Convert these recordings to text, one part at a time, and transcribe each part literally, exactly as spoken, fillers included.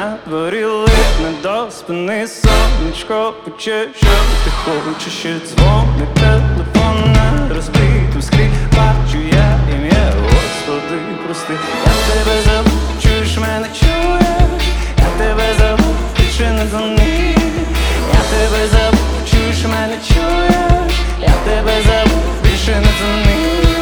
на дворі липне до спини сонечко пече, що ти хочеш, ще дзвонить телефон на розбиту склі. Бачу я ім'я, Господи, прости. Я тебе забув, чуєш мене, чуєш? Я тебе забув, ти ще не дзвони. Я тебе забув, чуєш мене, чуєш? Я тебе забув, більше не дзвони.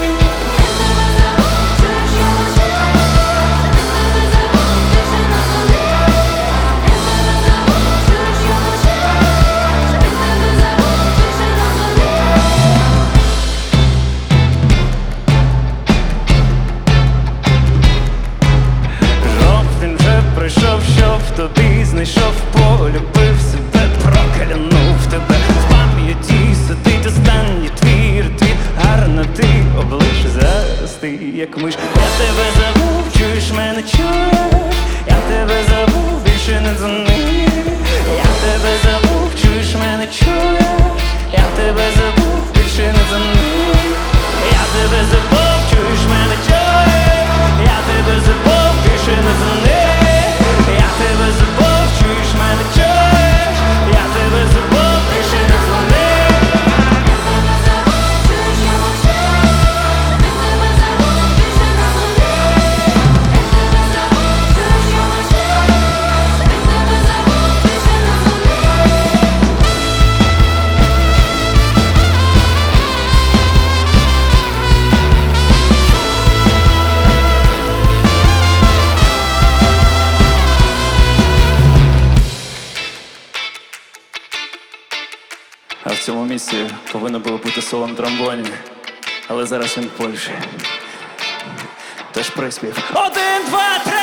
Прийшов, що в тобі знайшов, полюбив себе, проклянув тебе. В пам'яті сидить останній твір, твір. Гарна ти, облиш зараз ти, як миш. Я тебе забув, чуєш мене, чуєш? Я тебе забув, більше не дзвони. Я тебе забув, чуєш мене, чуєш? Я тебе забув, більше не дзвони. Я тебе забув, чуєш мене, чуєш? Я тебе забув, більше не дзвони. Я тебе забув, чуєш мене, чуєш? Я тебе забув, більше не дзвони. А в цьому місці повинно було бути соло на тромбоні, але зараз він в Польщі. Тож приспів. Один, два, три!